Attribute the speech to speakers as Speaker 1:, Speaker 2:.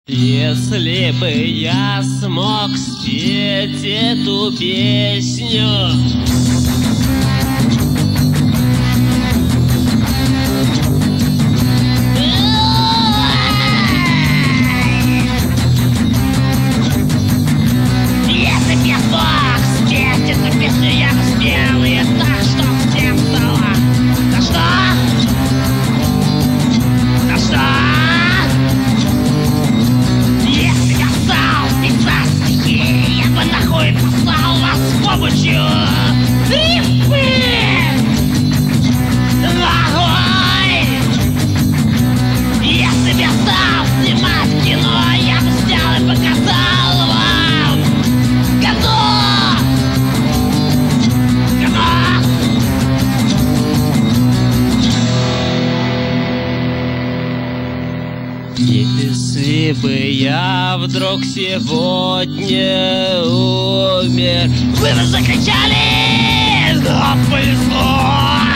Speaker 1: Если бы я смог спеть эту песню, если б я смог спеть эту песню, я бы спел ее так, что всем стало. Да что? Да что? Если б я стал писать стихи, я бы нахуй послал вас с помощью рифмы. Нахуй! Если б я стал снимать кино, я бы снял и показал вам кино! Кино! Если бы я вдруг сегодня умер, вы бы закричали: «Нам повезло!»